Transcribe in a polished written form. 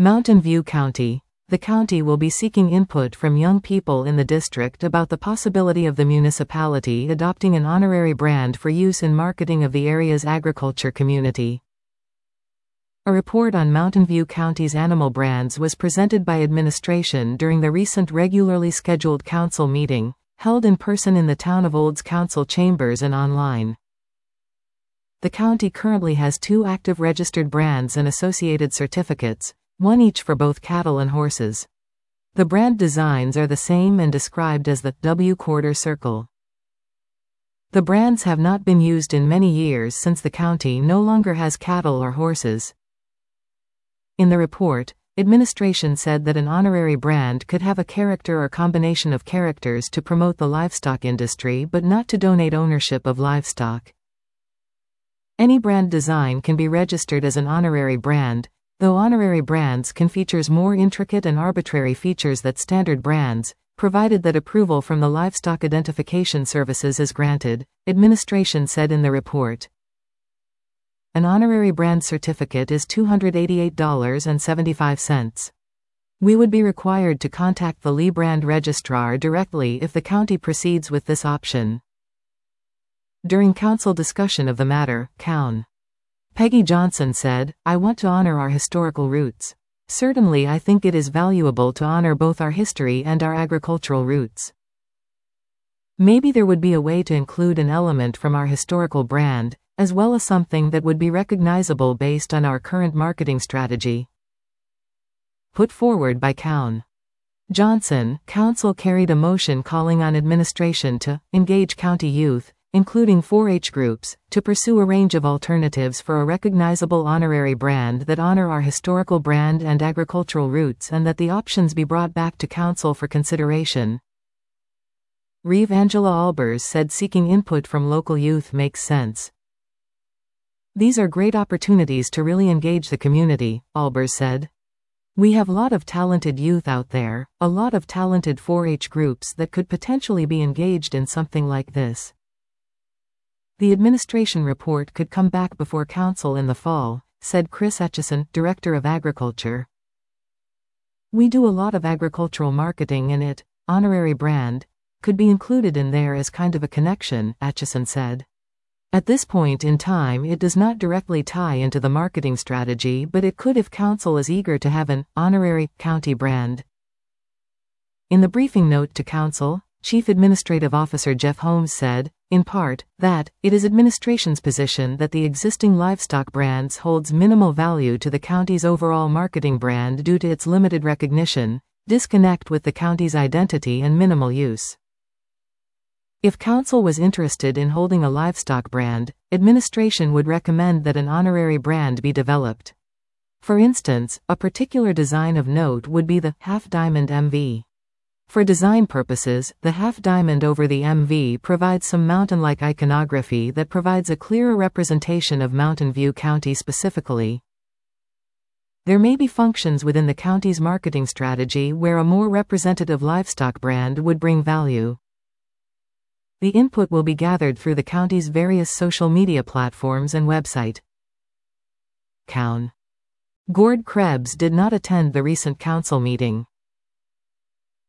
Mountain View County. The county will be seeking input from young people in the district about the possibility of the municipality adopting an honorary brand for use in marketing of the area's agriculture community. A report on Mountain View County's animal brands was presented by administration during the recent regularly scheduled council meeting, held in person in the Town of Old's council chambers and online. The county currently has 2 active registered brands and associated certificates, one each for both cattle and horses. The brand designs are the same and described as the W quarter circle. The brands have not been used in many years since the county no longer has cattle or horses. In the report, administration said that an honorary brand could have a character or combination of characters to promote the livestock industry but not to donate ownership of livestock. Any brand design can be registered as an honorary brand, though honorary brands can feature more intricate and arbitrary features than standard brands, provided that approval from the Livestock Identification Services is granted, administration said in the report. An honorary brand certificate is $288.75. We would be required to contact the Lee Brand Registrar directly if the county proceeds with this option. During council discussion of the matter, Cown. Peggy Johnson said, "I want to honor our historical roots. Certainly I think it is valuable to honor both our history and our agricultural roots. Maybe there would be a way to include an element from our historical brand, as well as something that would be recognizable based on our current marketing strategy." Put forward by Cown. Johnson, council carried a motion calling on administration to engage county youth, including 4-H groups, to pursue a range of alternatives for a recognizable honorary brand that honor our historical brand and agricultural roots and that the options be brought back to council for consideration. Reeve Angela Albers said seeking input from local youth makes sense. "These are great opportunities to really engage the community," Albers said. "We have a lot of talented youth out there, a lot of talented 4-H groups that could potentially be engaged in something like this." The administration report could come back before council in the fall, said Chris Etchison, Director of Agriculture. "We do a lot of agricultural marketing and it, honorary brand, could be included in there as kind of a connection," Etchison said. "At this point in time it does not directly tie into the marketing strategy, but it could if council is eager to have an honorary county brand." In the briefing note to council, Chief Administrative Officer Jeff Holmes said, in part, that it is administration's position that the existing livestock brands holds minimal value to the county's overall marketing brand due to its limited recognition, disconnect with the county's identity and minimal use. If council was interested in holding a livestock brand, administration would recommend that an honorary brand be developed. For instance, a particular design of note would be the half diamond MV. For design purposes, the half diamond over the MV provides some mountain-like iconography that provides a clearer representation of Mountain View County specifically. There may be functions within the county's marketing strategy where a more representative livestock brand would bring value. The input will be gathered through the county's various social media platforms and website. Cown. Gord Krebs did not attend the recent council meeting.